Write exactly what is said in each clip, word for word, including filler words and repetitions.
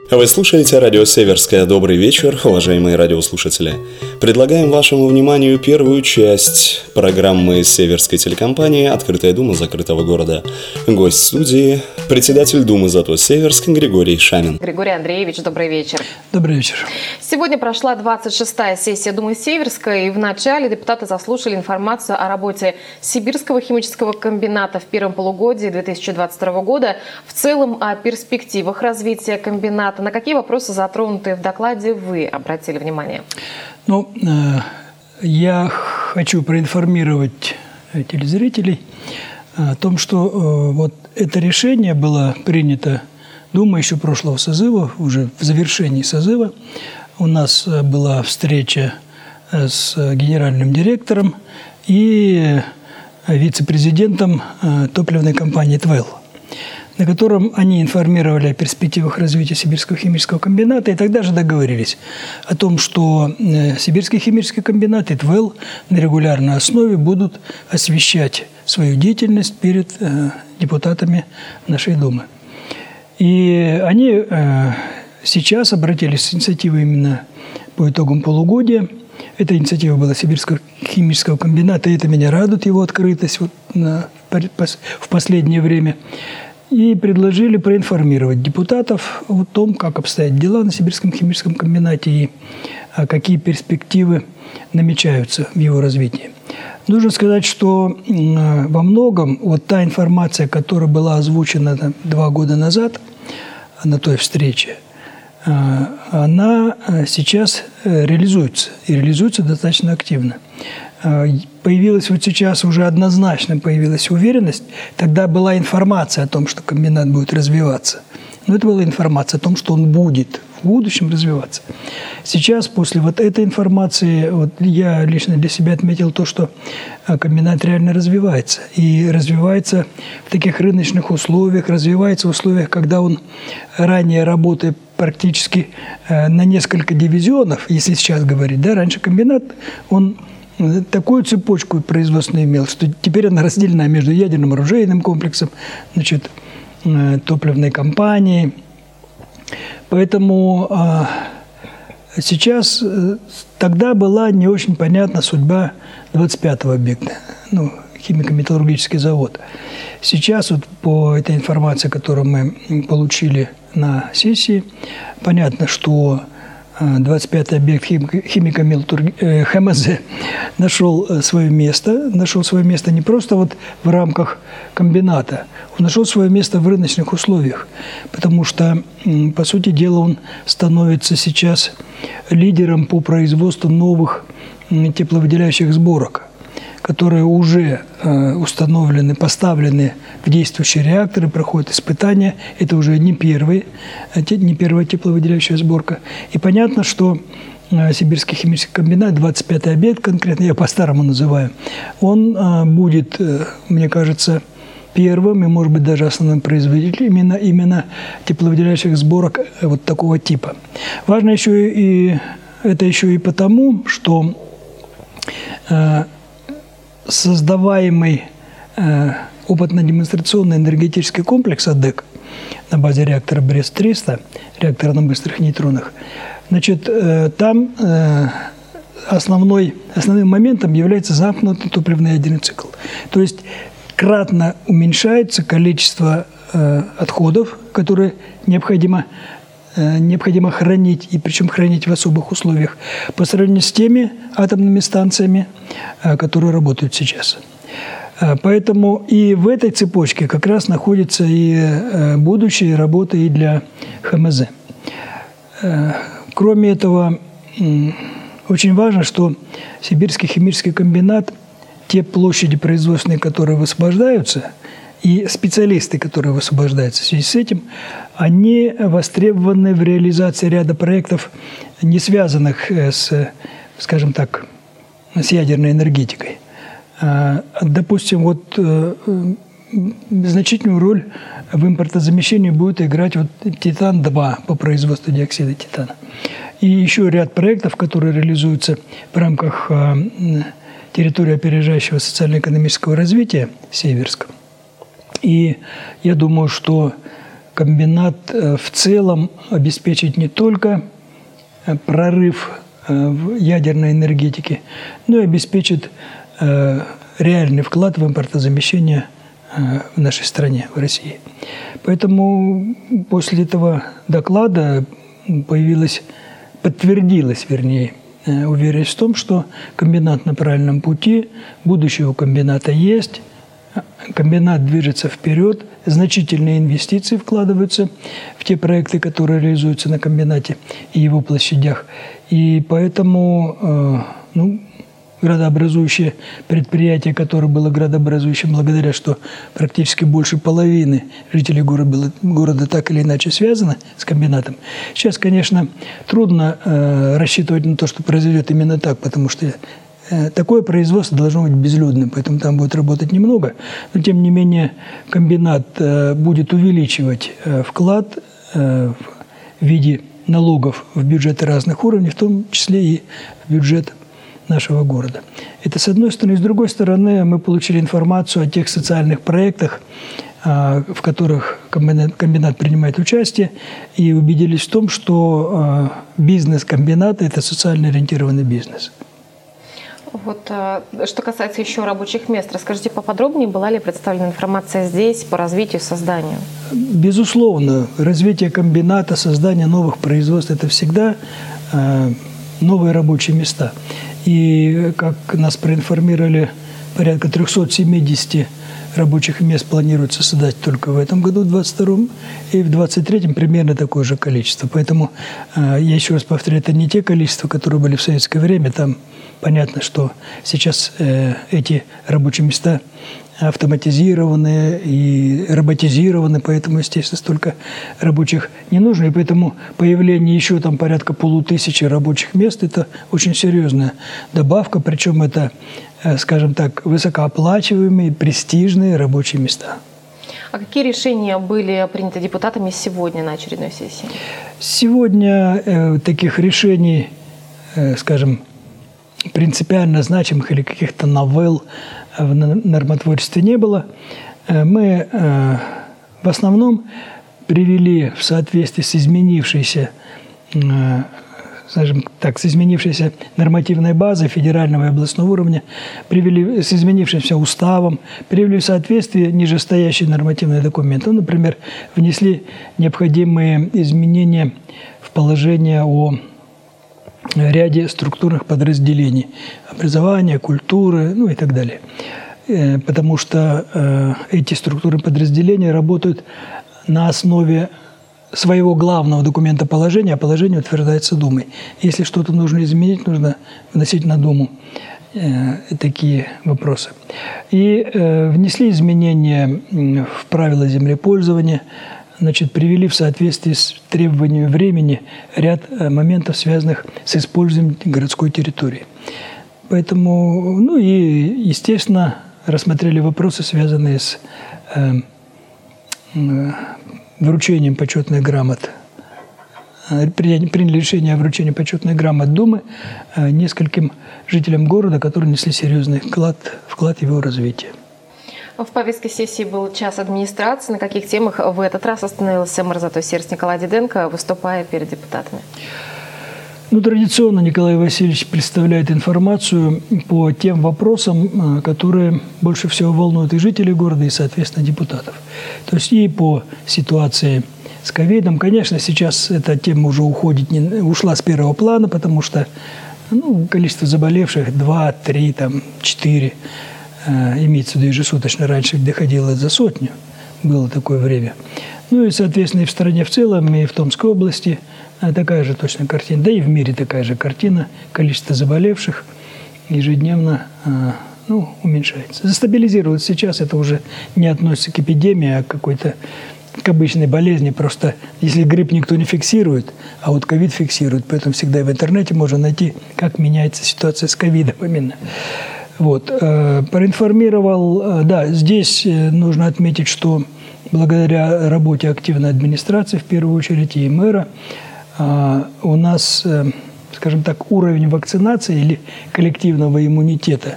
Вы слушаете радио «Северская». Добрый вечер, уважаемые радиослушатели. Предлагаем вашему вниманию первую часть программы Северской телекомпании «Открытая дума закрытого города». Гость студии – председатель Думы «Зато Северск» Григорий Шамин. Григорий Андреевич, добрый вечер. Добрый вечер. Сегодня прошла двадцать шестая сессия Думы Северска, и в начале депутаты заслушали информацию о работе Сибирского химического комбината в первом полугодии две тысячи двадцать второго года, в целом о перспективах развития комбината. На какие вопросы, затронутые в докладе, вы обратили внимание? Ну, я хочу проинформировать телезрителей о том, что вот это решение было принято Думой еще прошлого созыва, уже в завершении созыва. У нас была встреча с генеральным директором и вице-президентом топливной компании «ТВЭЛ», на котором они информировали о перспективах развития Сибирского химического комбината и тогда же договорились о том, что Сибирский химический комбинат и ТВЭЛ на регулярной основе будут освещать свою деятельность перед депутатами нашей Думы. И они сейчас обратились с инициативой именно по итогам полугодия. Эта инициатива была Сибирского химического комбината, и это меня радует, его открытость вот на, в последнее время. И предложили проинформировать депутатов о том, как обстоят дела на Сибирском химическом комбинате и какие перспективы намечаются в его развитии. Нужно сказать, что во многом вот та информация, которая была озвучена два года назад на той встрече, она сейчас реализуется, и реализуется достаточно активно. Появилась вот сейчас уже однозначно появилась уверенность. Тогда была информация о том, что комбинат будет развиваться. Но это была информация о том, что он будет в будущем развиваться. Сейчас, после вот этой информации, вот я лично для себя отметил то, что комбинат реально развивается. И развивается в таких рыночных условиях, развивается в условиях, когда он ранее работая практически на несколько дивизионов, если сейчас говорить, да, раньше комбинат, он такую цепочку производственную имел, что теперь она разделена между ядерным оружейным комплексом, значит, топливной компанией. Поэтому а, сейчас, тогда была не очень понятна судьба двадцать пятого объекта, ну, химико-металлургический завод. Сейчас вот по этой информации, которую мы получили на сессии, понятно, что двадцать пятый объект химико-металлургии ХМЗ нашел свое место, нашел свое место не просто вот в рамках комбината, он нашел свое место в рыночных условиях, потому что, по сути дела, он становится сейчас лидером по производству новых тепловыделяющих сборок, которые уже э, установлены, поставлены в действующие реакторы, проходят испытания. Это уже не, первый, не первая тепловыделяющая сборка. И понятно, что э, Сибирский химический комбинат, двадцать пятый объект, конкретно я по-старому называю, он э, будет, э, мне кажется, первым и, может быть, даже основным производителем именно, именно тепловыделяющих сборок э, вот такого типа. Важно еще и, это еще и потому, что э, создаваемый э, опытно-демонстрационный энергетический комплекс АДЭК на базе реактора Брест триста, реактора на быстрых нейтронах, значит, э, там э, основной, основным моментом является замкнутый топливный ядерный цикл. То есть кратно уменьшается количество э, отходов, которые необходимо необходимо хранить, и причем хранить в особых условиях, по сравнению с теми атомными станциями, которые работают сейчас. Поэтому и в этой цепочке как раз находится и будущее работы и для ХМЗ. Кроме этого, очень важно, что Сибирский химический комбинат, те площади производственные, которые высвобождаются, и специалисты, которые высвобождаются в связи с этим, они востребованы в реализации ряда проектов, не связанных с, скажем так, с ядерной энергетикой. Допустим, вот значительную роль в импортозамещении будет играть вот Титан-два по производству диоксида титана. И еще ряд проектов, которые реализуются в рамках территории опережающего социально-экономического развития Северска. И я думаю, что комбинат в целом обеспечит не только прорыв в ядерной энергетике, но и обеспечит реальный вклад в импортозамещение в нашей стране, в России. Поэтому после этого доклада появилась, подтвердилась, вернее, уверенность в том, что комбинат на правильном пути, будущее у комбината есть, комбинат движется вперед, значительные инвестиции вкладываются в те проекты, которые реализуются на комбинате и его площадях. И поэтому ну, градообразующее предприятие, которое было градообразующим благодаря, что практически больше половины жителей города, города так или иначе связаны с комбинатом. Сейчас, конечно, трудно э, рассчитывать на то, что произойдет именно так, потому что э, такое производство должно быть безлюдным, поэтому там будет работать немного. Но, тем не менее, комбинат э, будет увеличивать э, вклад э, в виде налогов в бюджеты разных уровней, в том числе и в бюджет нашего города. Это с одной стороны. С другой стороны, мы получили информацию о тех социальных проектах, в которых комбинат, комбинат принимает участие, и убедились в том, что бизнес комбината – это социально ориентированный бизнес. Вот, что касается еще рабочих мест, расскажите поподробнее, была ли представлена информация здесь по развитию, созданию? Безусловно, развитие комбината, создание новых производств – это всегда новые рабочие места. И, как нас проинформировали, порядка триста семьдесят рабочих мест планируется создать только в этом году, в двадцать втором, и в двадцать третьем примерно такое же количество. Поэтому, я еще раз повторяю, это не те количества, которые были в советское время. Там понятно, что сейчас эти рабочие места автоматизированы и роботизированы, поэтому, естественно, столько рабочих не нужно. И поэтому появление еще там порядка полутысячи рабочих мест – это очень серьезная добавка, причем это, скажем так, высокооплачиваемые, престижные рабочие места. А какие решения были приняты депутатами сегодня на очередной сессии? Сегодня э, таких решений, э, скажем, принципиально значимых или каких-то новелл в нормотворчестве не было. Мы в основном привели в соответствии с изменившейся, скажем так, с изменившейся нормативной базой федерального и областного уровня, привели с изменившимся уставом, привели в соответствие нижестоящие нормативные документы. Ну, например, внесли необходимые изменения в положение о ряде структурных подразделений – образования, культуры, ну и так далее. Потому что э, эти структуры подразделения работают на основе своего главного документа положения, а положение утверждается Думой. Если что-то нужно изменить, нужно вносить на Думу э, такие вопросы. И э, внесли изменения в правила землепользования, значит, привели в соответствии с требованиями времени ряд моментов, связанных с использованием городской территории. Поэтому, ну и, естественно, рассмотрели вопросы, связанные с э, э, вручением почетных грамот. Приняли решение о вручении почетных грамот Думы э, нескольким жителям города, которые несли серьезный вклад, вклад в его развитие. В повестке сессии был час администрации. На каких темах в этот раз остановился мэрзатой Серс Николай Диденко, выступая перед депутатами? Ну, традиционно Николай Васильевич представляет информацию по тем вопросам, которые больше всего волнуют и жителей города, и, соответственно, депутатов. То есть и по ситуации с ковидом. Конечно, сейчас эта тема уже уходит, не, ушла с первого плана, потому что ну, количество заболевших два, три, там, четыре. Имеется в виду ежесуточно, раньше доходило за сотню, было такое время. Ну и, соответственно, и в стране в целом, и в Томской области такая же точно картина, да и в мире такая же картина. Количество заболевших ежедневно ну, уменьшается. Застабилизироваться сейчас это уже не относится к эпидемии, а к какой-то к обычной болезни. Просто если грипп никто не фиксирует, а вот ковид фиксирует, поэтому всегда в интернете можно найти, как меняется ситуация с ковидом именно. Вот, э, проинформировал, э, да, здесь нужно отметить, что благодаря работе активной администрации, в первую очередь, и мэра, э, у нас, э, скажем так, уровень вакцинации или коллективного иммунитета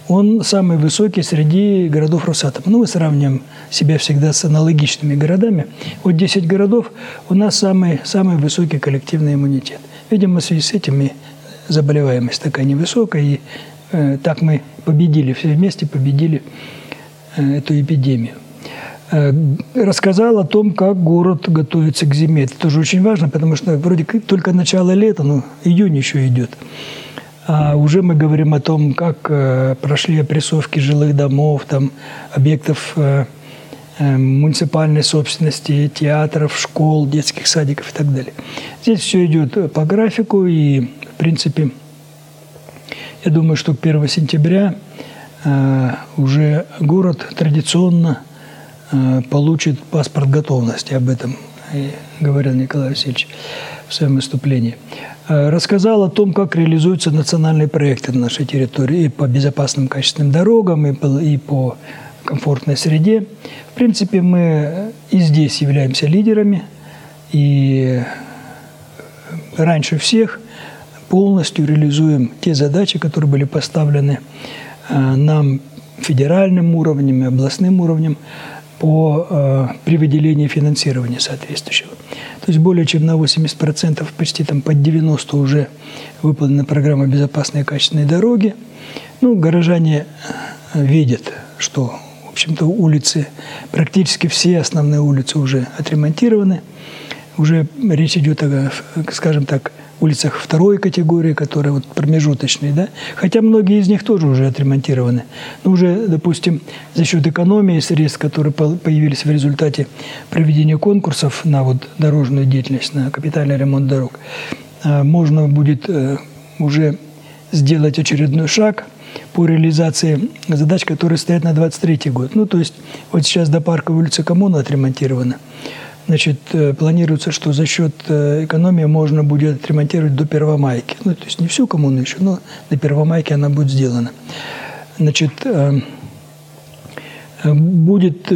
он самый высокий среди городов Росатома. Ну, мы сравниваем себя всегда с аналогичными городами. Вот десять городов, у нас самый, самый высокий коллективный иммунитет. Видимо, в связи с этим и заболеваемость такая невысокая, и э, так мы победили, все вместе победили э, эту эпидемию. Э, рассказал о том, как город готовится к зиме. Это тоже очень важно, потому что вроде как только начало лета, но июнь еще идет. А уже мы говорим о том, как э, прошли опрессовки жилых домов, там, объектов э, э, муниципальной собственности, театров, школ, детских садиков и так далее. Здесь все идет по графику, и, в принципе, я думаю, что к первого сентября э, уже город традиционно э, получит паспорт готовности. Об этом и говорил Николай Васильевич в своем выступлении. Рассказал о том, как реализуются национальные проекты на нашей территории и по безопасным качественным дорогам, и по, и по комфортной среде. В принципе, мы и здесь являемся лидерами, и раньше всех полностью реализуем те задачи, которые были поставлены нам федеральным уровнем и областным уровнем по, при выделении финансирования соответствующего. То есть более чем на восемьдесят процентов, почти там под девяносто процентов уже выполнена программа «Безопасные и качественные дороги». Ну, горожане видят, что, в общем-то, улицы, практически все основные улицы уже отремонтированы. Уже речь идет о, скажем так, улицах второй категории, которые вот промежуточные, да, хотя многие из них тоже уже отремонтированы. Но уже, допустим, за счет экономии средств, которые появились в результате проведения конкурсов на вот дорожную деятельность, на капитальный ремонт дорог, можно будет уже сделать очередной шаг по реализации задач, которые стоят на двадцать третий год. Ну, то есть вот сейчас до Парковой улицы Коммуна отремонтирована. Значит, планируется, что за счет экономии можно будет отремонтировать до Первомайки. Ну, то есть не всю коммуну еще, но до Первомайки она будет сделана. Значит, будет,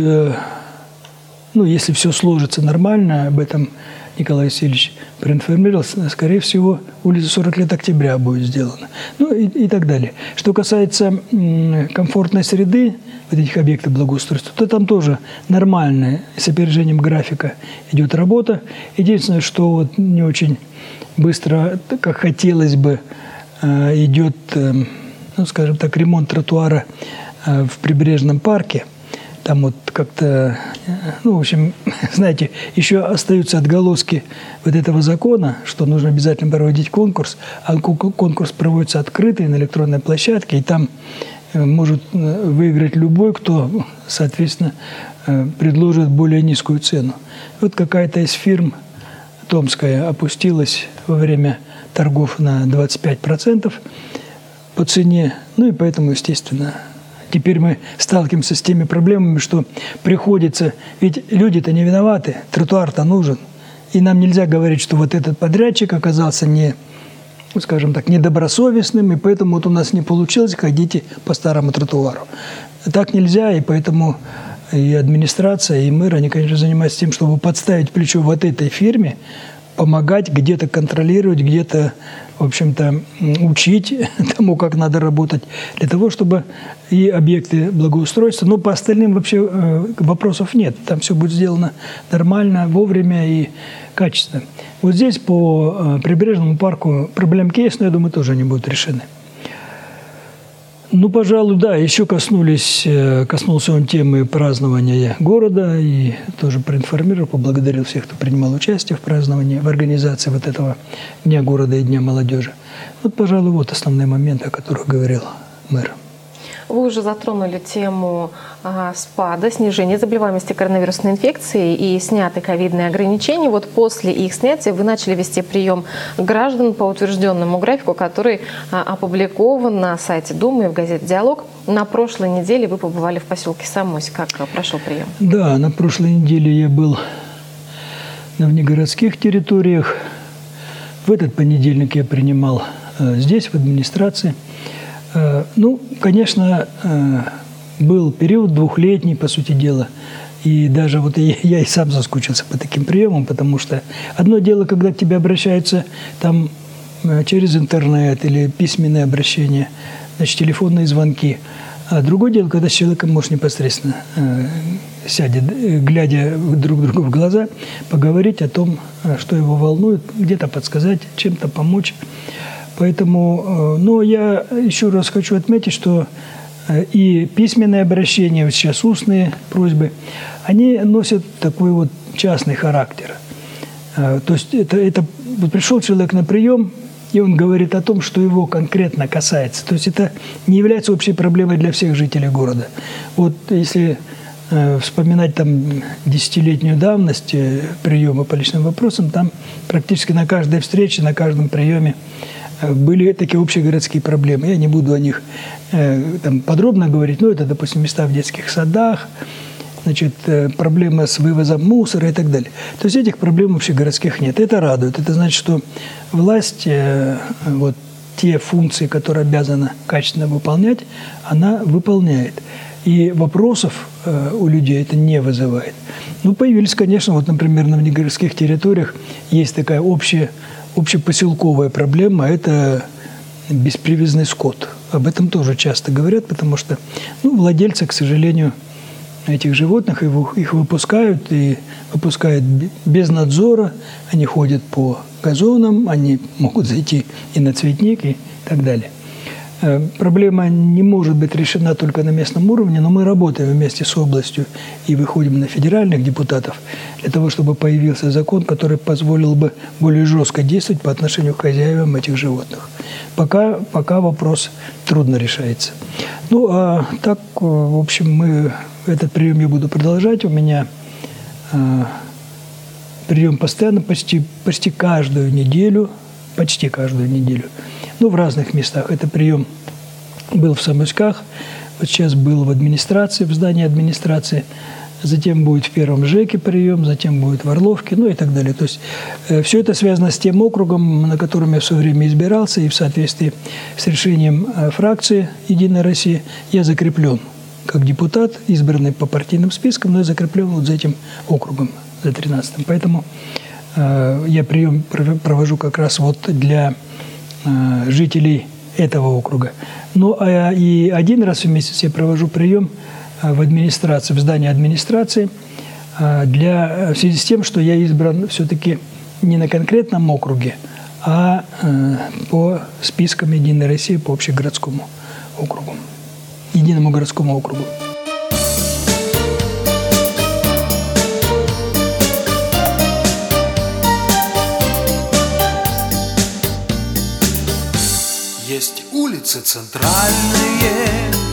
ну, если все сложится нормально, об этом Николай Васильевич проинформировал, скорее всего, улица сорок лет октября будет сделана. Ну и, и так далее. Что касается м, комфортной среды, вот этих объектов благоустройства, то там тоже нормальная, с опережением графика идет работа. Единственное, что вот не очень быстро, как хотелось бы, идет, ну, скажем так, ремонт тротуара в прибрежном парке. Там вот как-то, ну, в общем, знаете, еще остаются отголоски вот этого закона, что нужно обязательно проводить конкурс, а конкурс проводится открытый на электронной площадке, и там может выиграть любой, кто, соответственно, предложит более низкую цену. Вот какая-то из фирм томская опустилась во время торгов на двадцать пять процентов по цене, ну и поэтому, естественно, теперь мы сталкиваемся с теми проблемами, что приходится... Ведь люди-то не виноваты, тротуар-то нужен. И нам нельзя говорить, что вот этот подрядчик оказался не, ну, скажем так, недобросовестным, и поэтому вот у нас не получилось, ходите по старому тротуару. Так нельзя, и поэтому и администрация, и мэр, они, конечно, занимаются тем, чтобы подставить плечо вот этой фирме, помогать, где-то контролировать, где-то, в общем-то, учить тому, как надо работать, для того, чтобы и объекты благоустройства, но по остальным вообще э, вопросов нет. Там все будет сделано нормально, вовремя и качественно. Вот здесь по э, прибрежному парку проблемки есть, но я думаю, тоже они будут решены. Ну, пожалуй, да, еще коснулись, коснулся он темы празднования города и тоже проинформировал, поблагодарил всех, кто принимал участие в праздновании, в организации вот этого Дня города и Дня молодежи. Вот, пожалуй, вот основные моменты, о которых говорил мэр. Вы уже затронули тему а, спада, снижения заболеваемости коронавирусной инфекцией и сняты ковидные ограничения. Вот после их снятия вы начали вести прием граждан по утвержденному графику, который а, опубликован на сайте Думы и в газете «Диалог». На прошлой неделе вы побывали в поселке Самось. Как прошел прием? Да, на прошлой неделе я был на внегородских территориях. В этот понедельник я принимал а, здесь, в администрации. Ну, конечно, был период двухлетний, по сути дела, и даже вот я, я и сам соскучился по таким приемам, потому что одно дело, когда к тебе обращаются там через интернет или письменное обращение, значит, телефонные звонки. А другое дело, когда с человеком можешь непосредственно э, сядет, глядя друг другу в глаза, поговорить о том, что его волнует, где-то подсказать, чем-то помочь. Поэтому, э, но я еще раз хочу отметить, что э, и письменные обращения, вот сейчас устные просьбы, они носят такой вот частный характер. Э, то есть это, это вот пришел человек на прием, и он говорит о том, что его конкретно касается. То есть это не является общей проблемой для всех жителей города. Вот если э, вспоминать там десятилетнюю давность э, приема по личным вопросам, там практически на каждой встрече, на каждом приеме э, были такие общегородские проблемы. Я не буду о них э, там подробно говорить, но это, допустим, места в детских садах, значит, проблемы с вывозом мусора и так далее. То есть этих проблем общегородских нет. Это радует. Это значит, что власть вот те функции, которые обязана качественно выполнять, она выполняет. И вопросов у людей это не вызывает. Ну, появились, конечно, вот, например, на внегородских территориях есть такая общая, общепоселковая проблема – это беспривязный скот. Об этом тоже часто говорят, потому что ну, владельцы, к сожалению, этих животных, их выпускают, и выпускают без надзора, они ходят по газонам, они могут зайти и на цветник, и так далее. Проблема не может быть решена только на местном уровне, но мы работаем вместе с областью и выходим на федеральных депутатов для того, чтобы появился закон, который позволил бы более жестко действовать по отношению к хозяевам этих животных. Пока, пока вопрос трудно решается. Ну, а так, в общем, мы этот прием я буду продолжать. У меня э, прием постоянно, почти, почти каждую неделю, почти каждую неделю. Ну, в разных местах. Это прием был в Самуськах, вот сейчас был в администрации, в здании администрации, затем будет в Первом ЖЭКе прием, затем будет в Орловке, ну и так далее. То есть э, все это связано с тем округом, на котором я в свое время избирался, и в соответствии с решением э, фракции «Единая Россия» я закреплен как депутат, избранный по партийным спискам, но я закреплен вот за этим округом, за тринадцатым. Поэтому э, я прием провожу как раз вот для э, жителей этого округа. Ну, а и один раз в месяц я провожу прием э, в администрации, в здании администрации, э, для, в связи с тем, что я избран все-таки не на конкретном округе, а э, по спискам «Единой России», по общегородскому округу. Единому городскому округу. Есть улицы центральные,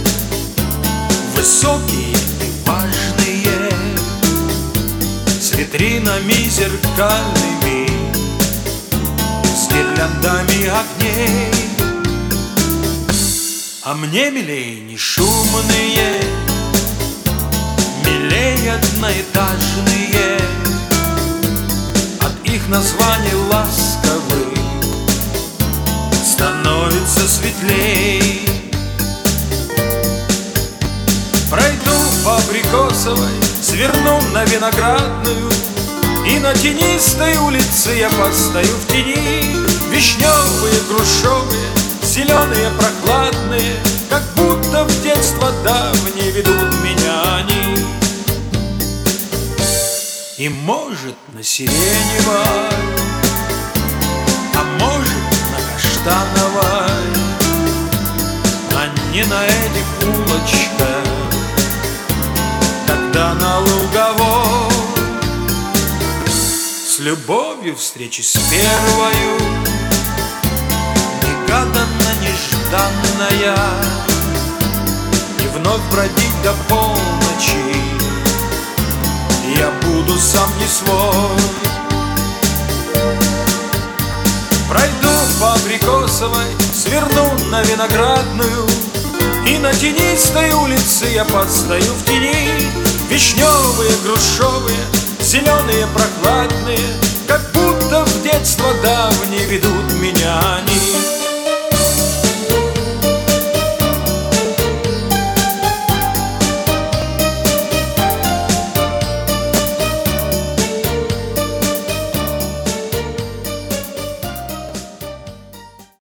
высокие и важные, с витринами зеркальными, с гирляндами огней. А мне милей не шумные, милей одноэтажные, от их названий ласковых становится светлей. Пройду по Абрикосовой, сверну на Виноградную, и на тенистой улице я постою в тени. Вишневые, грушевые, зеленые, прохладные, как будто в детство давние ведут меня они. И может на Сиреневой, а может на Каштановой, а не на этих улочках, тогда на Луговой. С любовью встречи с первою, негаданно, нежданная, и вновь бродить до полночи я буду сам не свой. Пройду по Абрикосовой, сверну на Виноградную, и на тенистой улице я постою в тени. Вишневые, грушевые, зеленые, прохладные, как будто в детство давние ведут меня они.